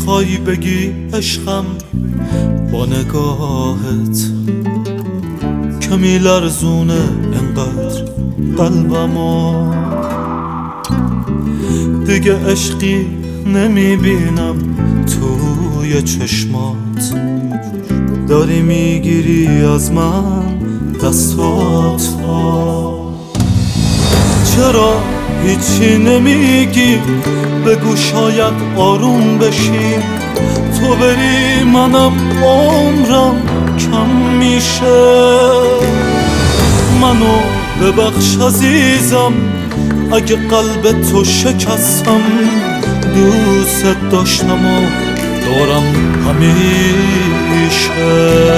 میخوای بگی عشقم با نگاهت که میلرزونه انقدر قلبمو، دیگه عشقی نمیبینم توی چشمات، داری میگیری از من دستاتو. چرا هیچی نمیگی؟ بگو شاید آروم بشی، تو بری منم عمرم کم میشه. منو ببخش عزیزم اگه قلب تو شکستم، دوست داشتم و دارم همیشه.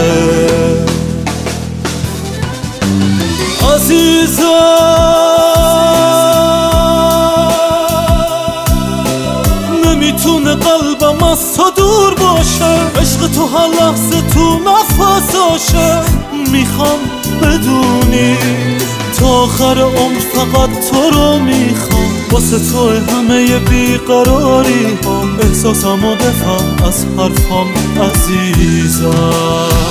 عزیزم نمیتونه قلبم از تو دور باشه، عشق تو هر لحظه تو نفساشه. میخوام بدونی تا آخر عمر فقط تو رو میخوام، واسه تو همه بیقراری هم، احساسمو بفهم از حرفام عزیزم.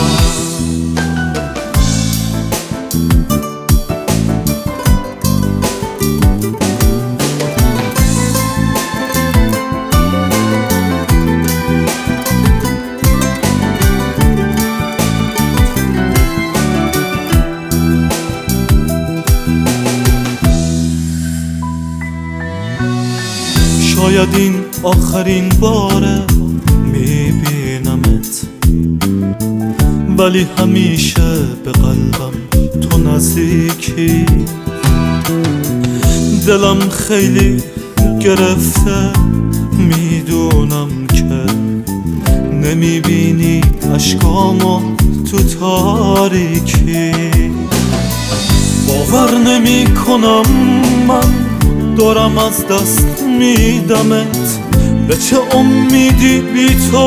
شاید این آخرین باره میبینمت، ولی همیشه به قلبم تو نزدیکی. دلم خیلی گرفته، میدونم که نمیبینی اشکامو تو تاریکی. باور نمی کنم من دارم از دست میدمت، به چه امیدی بی تو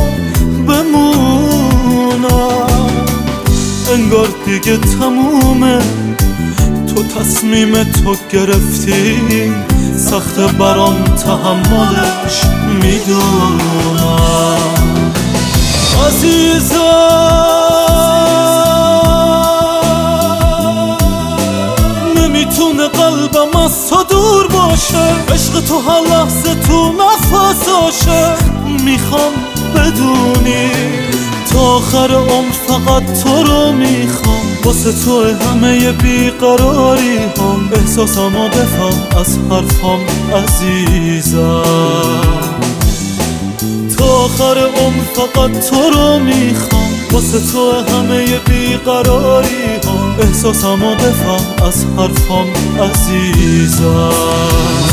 بمونم؟ انگار دیگه تمومه، تو تصمیم تو گرفتی، سخت برام تحملش میدونم. عزیزم نمیتونه قلبم از تو دور باشه، عشق تو هر لحظه تو نفساشه. میخوام بدونی تا آخر عمر فقط تو رو میخوام، واسه تو همه بیقراری هم، احساسمو بفهم از حرفام عزیزم. تا آخر عمر فقط تو رو میخوام، واسه تو همه بیقراری هم، احساسمو بفهم از حرفام عزیزم.